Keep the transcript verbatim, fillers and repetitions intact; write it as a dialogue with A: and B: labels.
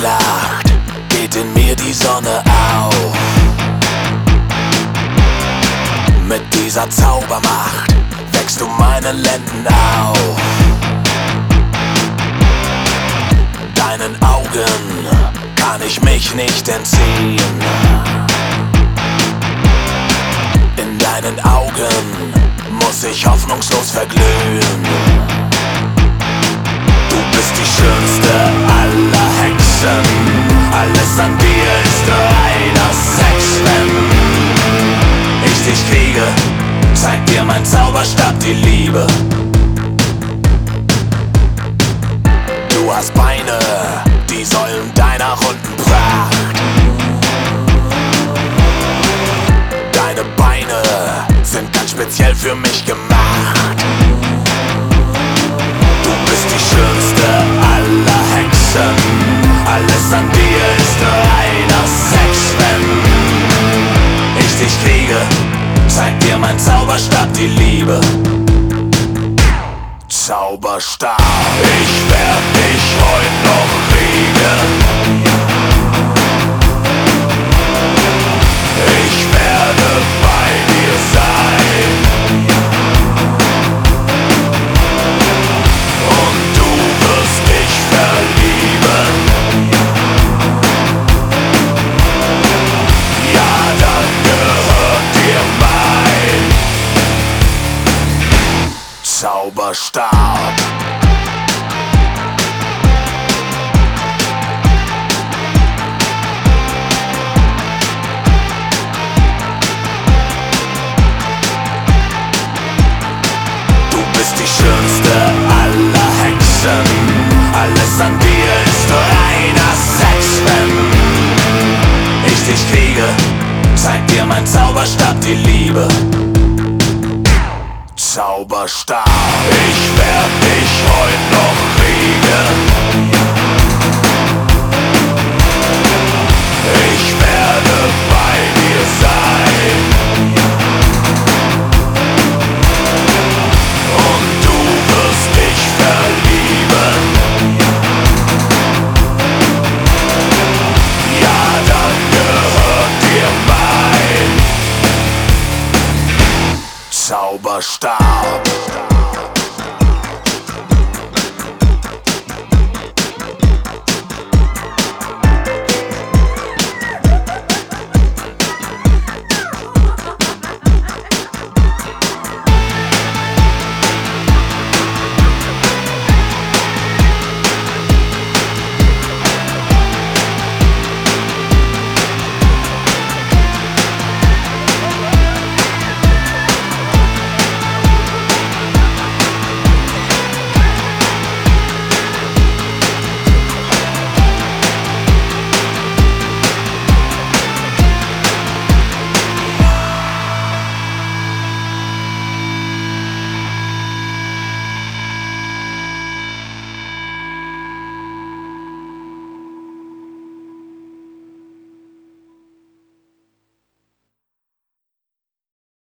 A: lacht, geht in mir die Sonne auf. Mit dieser Zaubermacht wächst du meinen Lenden auf. Deinen Augen kann ich mich nicht entziehen. In deinen Augen muss ich hoffnungslos verglühen. Du bist die schönste aller Hexen. Alles an dir ist reiner Sex. Wenn ich dich kriege, zeigt dir mein Zauberstab die Liebe. Du hast Beine, die Säulen deiner runden Pracht. Deine Beine sind ganz speziell für mich gemacht. Du bist die schönste aller Hexen. Alles an dir ist reiner Sex. Wenn ich dich kriege, zeigt dir mein Zauberstab die Liebe. Zauberstab, ich werd dich heute noch kriegen. Ich werde bei dir sein. Und du wirst dich verlieben. Ja, dann gehört dir mein Zauberstab. Du bist die schönste aller Hexen. Alles an dir ist reiner Sex. Wenn ich dich kriege, zeigt dir mein Zauberstab die Liebe. Zauberstab, ich werd dich heute noch kriegen. Ich werde bei dir sein. Und du wirst dich verlieben. Ja, dann gehört dir mein Zauberstab.